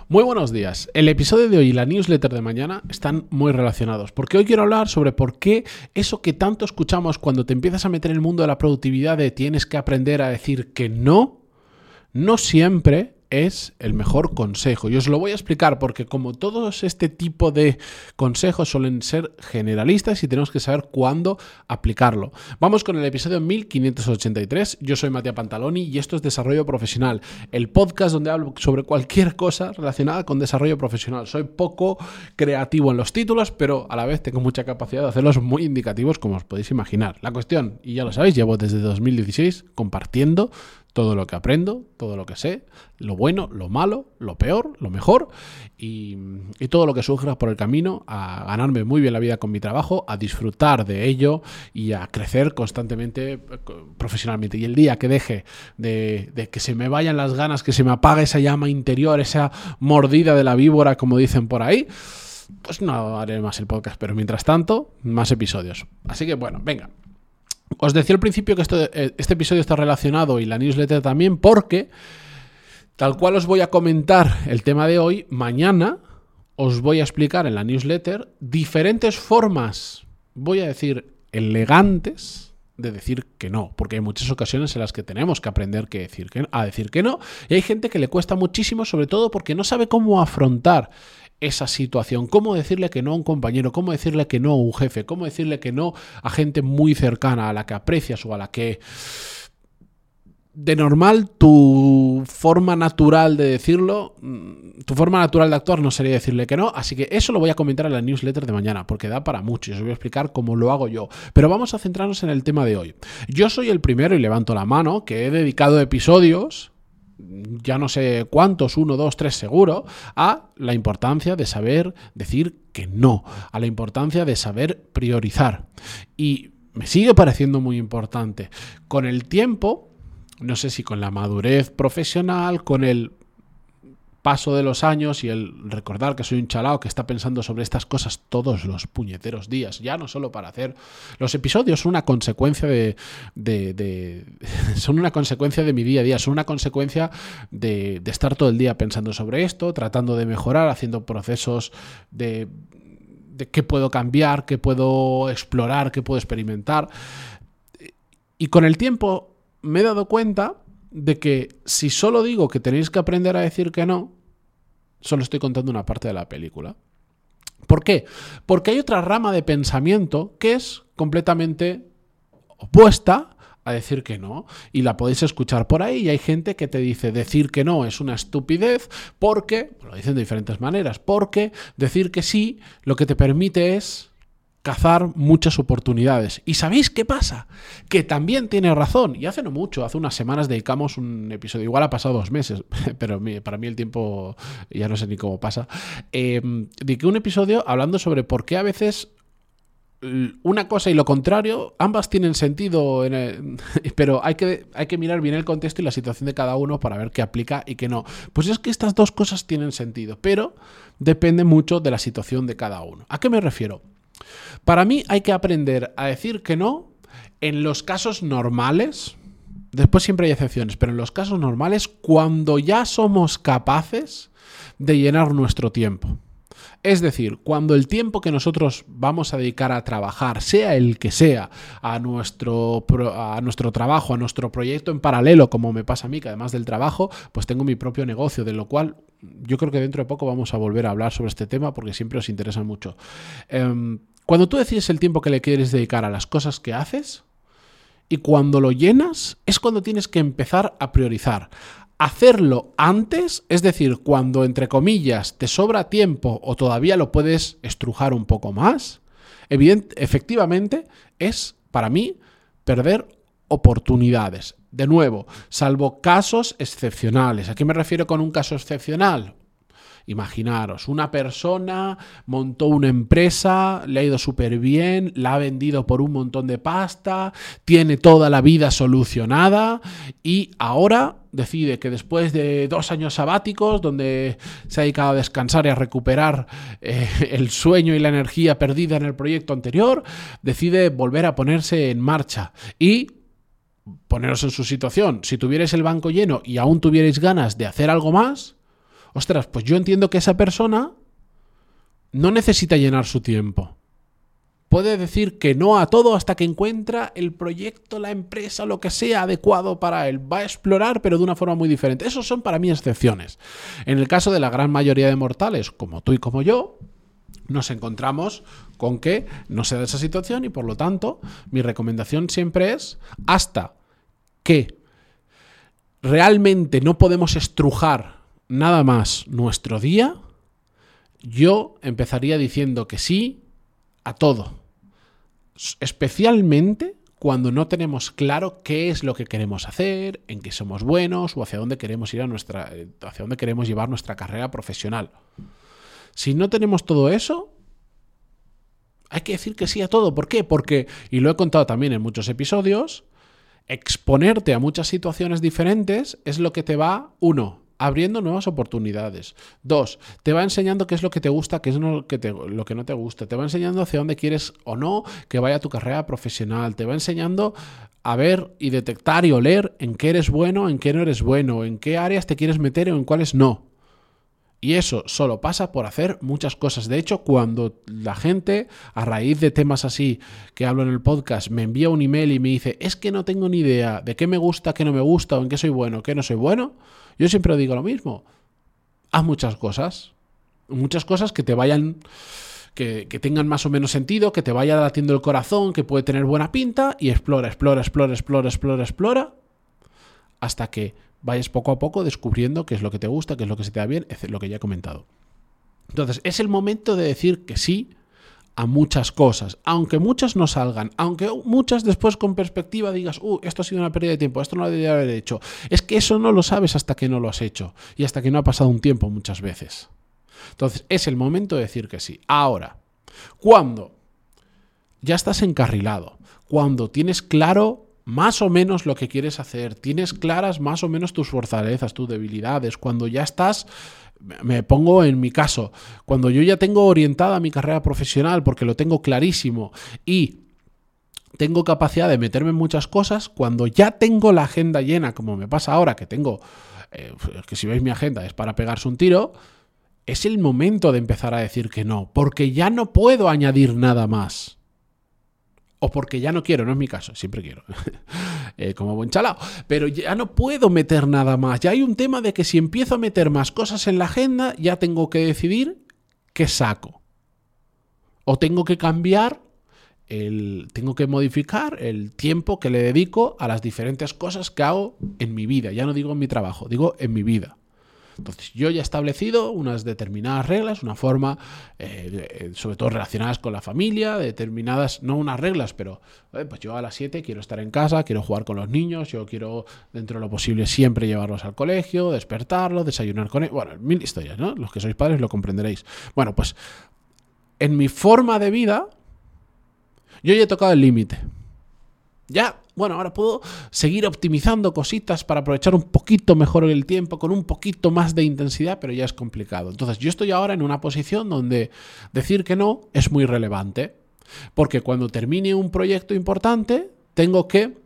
Muy buenos días. El episodio de hoy y la newsletter de mañana están muy relacionados, porque hoy quiero hablar sobre por qué eso que tanto escuchamos cuando te empiezas a meter en el mundo de la productividad de tienes que aprender a decir que no siempre es el mejor consejo. Y os lo voy a explicar porque como todos este tipo de consejos suelen ser generalistas y tenemos que saber cuándo aplicarlo. Vamos con el episodio 1583. Yo soy Matías Pantaloni y esto es Desarrollo Profesional, el podcast donde hablo sobre cualquier cosa relacionada con desarrollo profesional. Soy poco creativo en los títulos, pero a la vez tengo mucha capacidad de hacerlos muy indicativos, como os podéis imaginar. La cuestión, y ya lo sabéis, llevo desde 2016 compartiendo todo lo que aprendo, todo lo que sé, lo bueno, lo malo, lo peor, lo mejor y todo lo que surja por el camino a ganarme muy bien la vida con mi trabajo, a disfrutar de ello y a crecer constantemente profesionalmente. Y el día que deje de que se me vayan las ganas, que se me apague esa llama interior, esa mordida de la víbora, como dicen por ahí, pues no haré más el podcast, pero mientras tanto, más episodios. Así que bueno, venga. Os decía al principio que este episodio está relacionado y la newsletter también porque, tal cual os voy a comentar el tema de hoy, mañana os voy a explicar en la newsletter diferentes formas, voy a decir, elegantes de decir que no, porque hay muchas ocasiones en las que tenemos que aprender a decir que no, y hay gente que le cuesta muchísimo, sobre todo porque no sabe cómo afrontar esa situación, cómo decirle que no a un compañero, cómo decirle que no a un jefe, cómo decirle que no a gente muy cercana, a la que aprecias o a la que de normal tu forma natural de decirlo, tu forma natural de actuar no sería decirle que no, así que eso lo voy a comentar en la newsletter de mañana, porque da para mucho y os voy a explicar cómo lo hago yo. Pero vamos a centrarnos en el tema de hoy. Yo soy el primero, y levanto la mano, que he dedicado episodios, ya no sé cuántos, 1, 2, 3 seguro, a la importancia de saber decir que no, a la importancia de saber priorizar. Y me sigue pareciendo muy importante. Con el tiempo, no sé si con la madurez profesional, con el paso de los años y el recordar que soy un chalao que está pensando sobre estas cosas todos los puñeteros días, ya no solo para hacer los episodios, son una consecuencia son una consecuencia de mi día a día, son una consecuencia de estar todo el día pensando sobre esto, tratando de mejorar, haciendo procesos de qué puedo cambiar, qué puedo explorar, qué puedo experimentar. Y con el tiempo me he dado cuenta de que si solo digo que tenéis que aprender a decir que no, solo estoy contando una parte de la película. ¿Por qué? Porque hay otra rama de pensamiento que es completamente opuesta a decir que no, y la podéis escuchar por ahí, y hay gente que te dice decir que no es una estupidez porque, lo dicen de diferentes maneras, porque decir que sí lo que te permite es cazar muchas oportunidades. ¿Y sabéis qué pasa? Que también tiene razón. Y hace no mucho, hace unas semanas dedicamos un episodio, igual ha pasado 2 meses, pero para mí el tiempo ya no sé ni cómo pasa, dediqué un episodio hablando sobre por qué a veces una cosa y lo contrario, ambas tienen sentido, pero hay que mirar bien el contexto y la situación de cada uno para ver qué aplica y qué no. Pues es que estas dos cosas tienen sentido, pero depende mucho de la situación de cada uno. ¿A qué me refiero? Para mí hay que aprender a decir que no en los casos normales. Después siempre hay excepciones, pero en los casos normales, cuando ya somos capaces de llenar nuestro tiempo. Es decir, cuando el tiempo que nosotros vamos a dedicar a trabajar, sea el que sea, a nuestro trabajo, a nuestro proyecto en paralelo, como me pasa a mí, que además del trabajo, pues tengo mi propio negocio, de lo cual yo creo que dentro de poco vamos a volver a hablar sobre este tema porque siempre os interesa mucho. Cuando tú decides el tiempo que le quieres dedicar a las cosas que haces y cuando lo llenas, es cuando tienes que empezar a priorizar. Hacerlo antes, es decir, cuando, entre comillas, te sobra tiempo o todavía lo puedes estrujar un poco más, efectivamente es, para mí, perder oportunidades. De nuevo, salvo casos excepcionales. ¿A qué me refiero con un caso excepcional? Imaginaros, una persona montó una empresa, le ha ido súper bien, la ha vendido por un montón de pasta, tiene toda la vida solucionada y ahora decide que después de 2 años sabáticos, donde se ha dedicado a descansar y a recuperar el sueño y la energía perdida en el proyecto anterior, decide volver a ponerse en marcha y poneros en su situación. Si tuvierais el banco lleno y aún tuvierais ganas de hacer algo más, ostras, pues yo entiendo que esa persona no necesita llenar su tiempo. Puede decir que no a todo hasta que encuentra el proyecto, la empresa, lo que sea adecuado para él. Va a explorar, pero de una forma muy diferente. Esos son para mí excepciones. En el caso de la gran mayoría de mortales, como tú y como yo, nos encontramos con que no se da esa situación y por lo tanto mi recomendación siempre es, hasta que realmente no podemos estrujar nada más nuestro día, yo empezaría diciendo que sí a todo, especialmente cuando no tenemos claro qué es lo que queremos hacer, en qué somos buenos o hacia dónde queremos ir hacia dónde queremos llevar nuestra carrera profesional. Si no tenemos todo eso, hay que decir que sí a todo. ¿Por qué? Porque, y lo he contado también en muchos episodios, exponerte a muchas situaciones diferentes es lo que te va, 1, abriendo nuevas oportunidades. 2, te va enseñando qué es lo que te gusta, qué es lo que no te gusta. Te va enseñando hacia dónde quieres o no que vaya tu carrera profesional. Te va enseñando a ver y detectar y oler en qué eres bueno, en qué no eres bueno, en qué áreas te quieres meter o en cuáles no. Y eso solo pasa por hacer muchas cosas. De hecho, cuando la gente, a raíz de temas así que hablo en el podcast, me envía un email y me dice, es que no tengo ni idea de qué me gusta, qué no me gusta, o en qué soy bueno, qué no soy bueno, yo siempre digo lo mismo. Haz muchas cosas que te vayan, que tengan más o menos sentido, que te vaya latiendo el corazón, que puede tener buena pinta, y explora, hasta que vayas poco a poco descubriendo qué es lo que te gusta, qué es lo que se te da bien, lo que ya he comentado. Entonces, es el momento de decir que sí a muchas cosas, aunque muchas no salgan, aunque muchas después con perspectiva digas, esto ha sido una pérdida de tiempo, esto no lo debería haber hecho. Es que eso no lo sabes hasta que no lo has hecho y hasta que no ha pasado un tiempo muchas veces. Entonces, es el momento de decir que sí. Ahora, cuando ya estás encarrilado, cuando tienes claro más o menos lo que quieres hacer, tienes claras más o menos tus fortalezas, tus debilidades, cuando ya estás, me pongo en mi caso, cuando yo ya tengo orientada mi carrera profesional porque lo tengo clarísimo y tengo capacidad de meterme en muchas cosas, cuando ya tengo la agenda llena, como me pasa ahora, que tengo, que si veis mi agenda es para pegarse un tiro, es el momento de empezar a decir que no, porque ya no puedo añadir nada más. O porque ya no quiero, no es mi caso, siempre quiero, como buen chalao, pero ya no puedo meter nada más. Ya hay un tema de que si empiezo a meter más cosas en la agenda, ya tengo que decidir qué saco. O tengo que cambiar, tengo que modificar el tiempo que le dedico a las diferentes cosas que hago en mi vida. Ya no digo en mi trabajo, digo en mi vida. Entonces yo ya he establecido unas determinadas reglas, una forma, sobre todo relacionadas con la familia, determinadas, no unas reglas, pero pues yo a las 7 quiero estar en casa, quiero jugar con los niños, yo quiero dentro de lo posible siempre llevarlos al colegio, despertarlos, desayunar con ellos, bueno, 1000 historias, ¿no? Los que sois padres lo comprenderéis. Bueno, pues en mi forma de vida yo ya he tocado el límite. Ya, bueno, ahora puedo seguir optimizando cositas para aprovechar un poquito mejor el tiempo, con un poquito más de intensidad, pero ya es complicado. Entonces, yo estoy ahora en una posición donde decir que no es muy relevante, porque cuando termine un proyecto importante, tengo que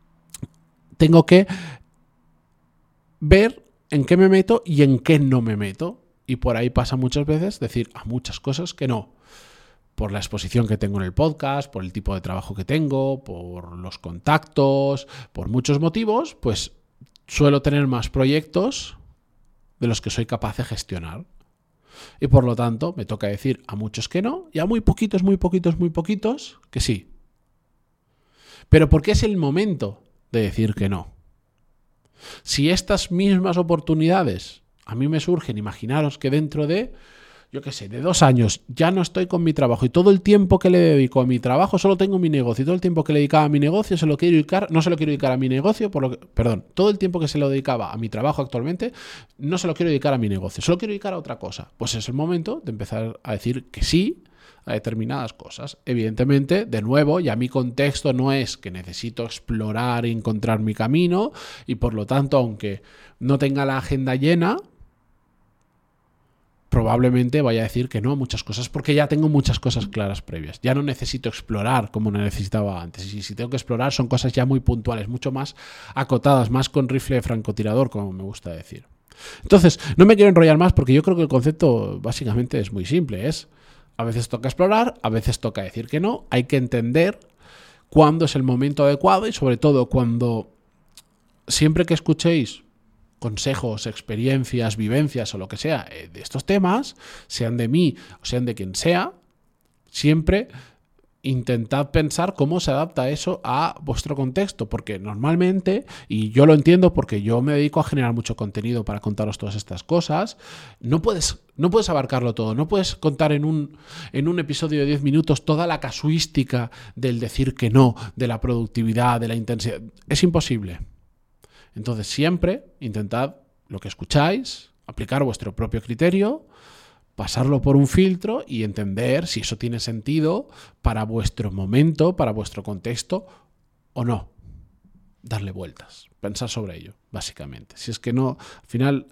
ver en qué me meto y en qué no me meto. Y por ahí pasa muchas veces decir a muchas cosas que no. Por la exposición que tengo en el podcast, por el tipo de trabajo que tengo, por los contactos, por muchos motivos, pues suelo tener más proyectos de los que soy capaz de gestionar. Y por lo tanto, me toca decir a muchos que no y a muy poquitos que sí. Pero ¿por qué es el momento de decir que no? Si estas mismas oportunidades a mí me surgen, imaginaros que dentro de, yo qué sé, de 2 años ya no estoy con mi trabajo y todo el tiempo que le dedico a mi trabajo solo tengo mi negocio y todo el tiempo que le dedicaba a mi negocio no se lo quiero dedicar a mi negocio, todo el tiempo que se lo dedicaba a mi trabajo actualmente no se lo quiero dedicar a mi negocio, solo quiero dedicar a otra cosa. Pues es el momento de empezar a decir que sí a determinadas cosas. Evidentemente, de nuevo, ya mi contexto no es que necesito explorar y encontrar mi camino y por lo tanto, aunque no tenga la agenda llena, probablemente vaya a decir que no a muchas cosas porque ya tengo muchas cosas claras previas. Ya no necesito explorar como necesitaba antes. Y si tengo que explorar son cosas ya muy puntuales, mucho más acotadas, más con rifle de francotirador, como me gusta decir. Entonces, no me quiero enrollar más porque yo creo que el concepto básicamente es muy simple. A veces toca explorar, a veces toca decir que no. Hay que entender cuándo es el momento adecuado y sobre todo cuando siempre que escuchéis consejos, experiencias, vivencias o lo que sea de estos temas, sean de mí o sean de quien sea, siempre intentad pensar cómo se adapta eso a vuestro contexto, porque normalmente, y yo lo entiendo porque yo me dedico a generar mucho contenido para contaros todas estas cosas, no puedes abarcarlo todo, no puedes contar en un episodio de 10 minutos toda la casuística del decir que no, de la productividad, de la intensidad. Es imposible. Entonces siempre intentad lo que escucháis, aplicar vuestro propio criterio, pasarlo por un filtro y entender si eso tiene sentido para vuestro momento, para vuestro contexto o no. Darle vueltas, pensar sobre ello, básicamente. Si es que no, al final,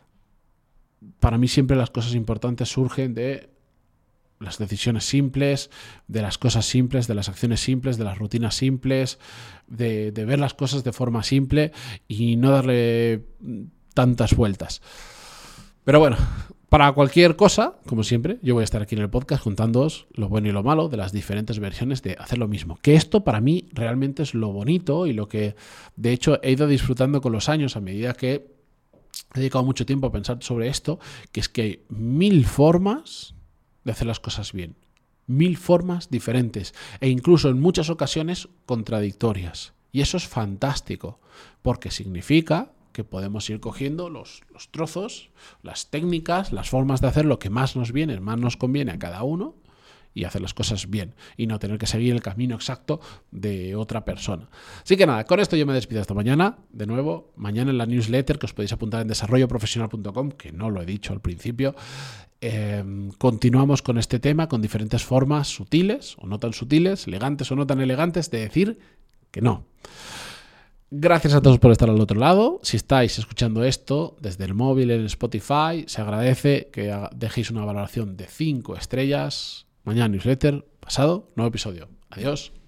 para mí siempre las cosas importantes surgen de las decisiones simples, de las cosas simples, de las acciones simples, de las rutinas simples, de ver las cosas de forma simple y no darle tantas vueltas. Pero bueno, para cualquier cosa, como siempre, yo voy a estar aquí en el podcast contándoos lo bueno y lo malo de las diferentes versiones de hacer lo mismo. Que esto para mí realmente es lo bonito y lo que de hecho he ido disfrutando con los años a medida que he dedicado mucho tiempo a pensar sobre esto, que es que hay 1000 formas de hacer las cosas bien. 1000 formas diferentes e incluso en muchas ocasiones contradictorias. Y eso es fantástico, porque significa que podemos ir cogiendo los trozos, las técnicas, las formas de hacer lo que más nos viene, más nos conviene a cada uno y hacer las cosas bien y no tener que seguir el camino exacto de otra persona. Así que nada, con esto yo me despido hasta mañana. De nuevo, mañana en la newsletter que os podéis apuntar en desarrolloprofesional.com, que no lo he dicho al principio, continuamos con este tema con diferentes formas sutiles o no tan sutiles, elegantes o no tan elegantes de decir que no. Gracias a todos por estar al otro lado. Si estáis escuchando esto desde el móvil en Spotify, se agradece que dejéis una valoración de 5 estrellas. Mañana newsletter, pasado, nuevo episodio. Adiós.